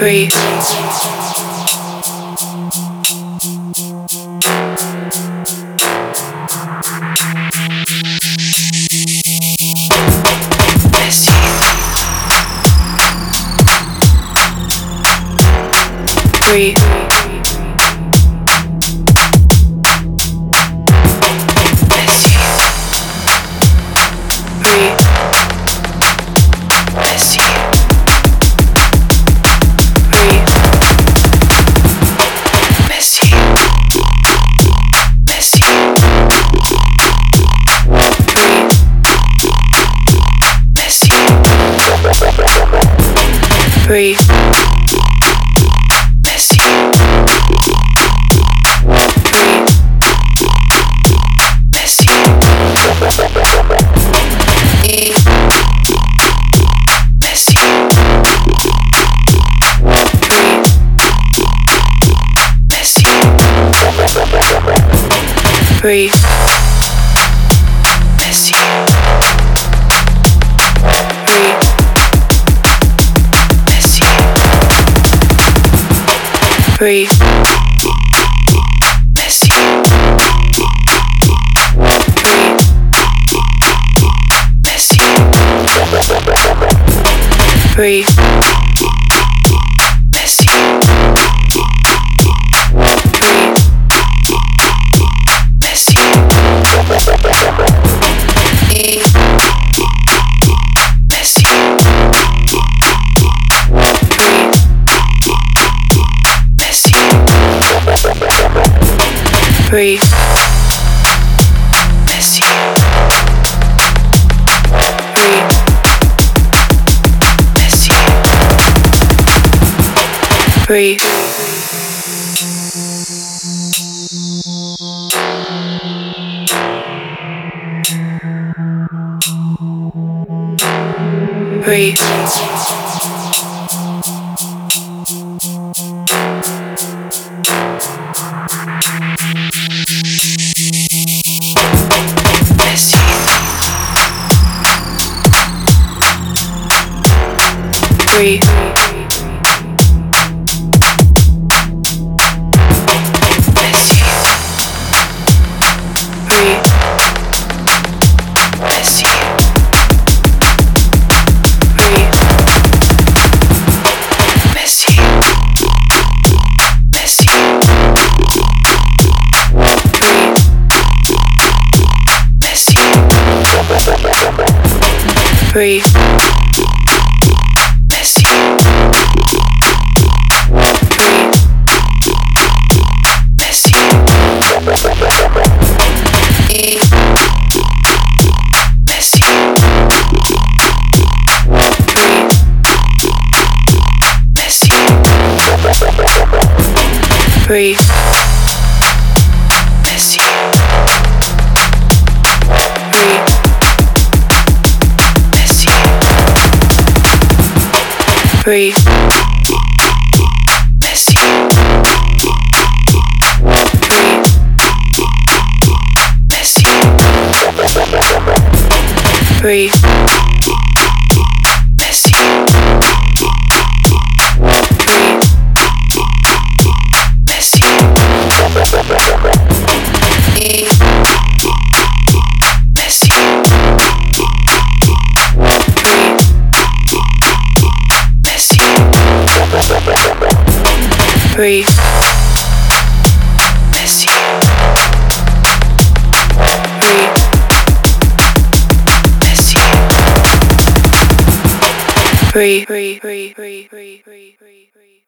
Free. Free. Free. Messy. Free. Messy. Messy. Free. Messy. Free. Messy. Free. Messy. Free. Messy. Free. Messy. Free. Messy. Free. Messy. Free. Messy. Free. Free. Free. Messy. Free. Messy. Free. Messy. Messy. Free. Messy. Free. Free. Messy. Free. Messy. Free. Messy. Free. Messy. Free. Messy. Free. Messy. Free. Messy. Free. Free. Free. Free. Free. Free. Free.